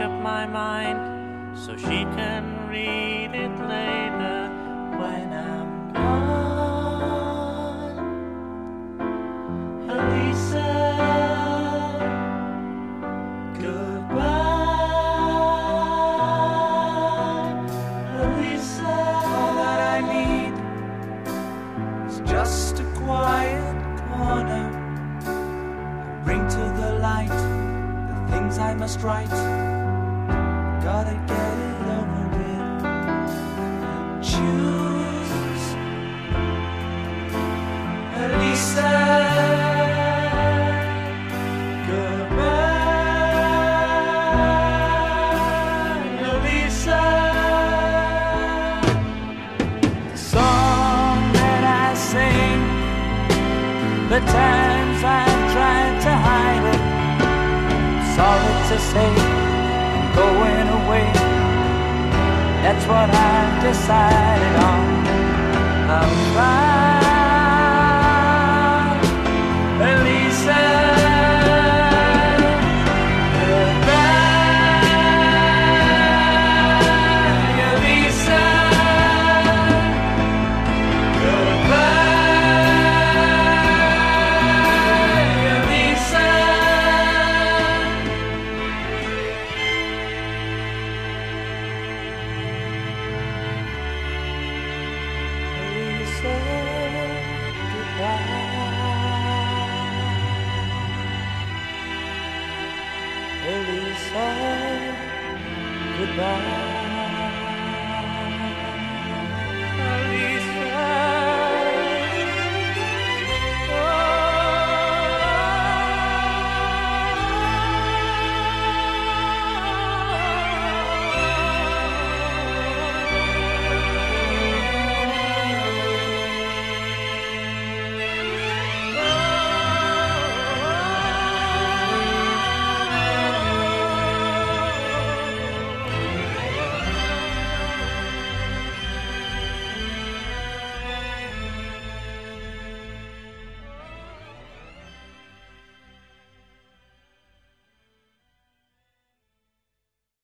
up my mind so she can read it later when I'm gone. Elisa, goodbye. Elisa, all that I need is just a quiet corner, a ring to the light, the things I must write. Gotta get it over with. Choose Elisa. Goodbye, Elisa. The song that I sing, the times I've tried to hide it, sorry to say, I'm going away. That's what I've decided on. I'll try, Elisa. Goodbye, Elisa. Goodbye, Elisa. Elisa, goodbye. Elisa, goodbye.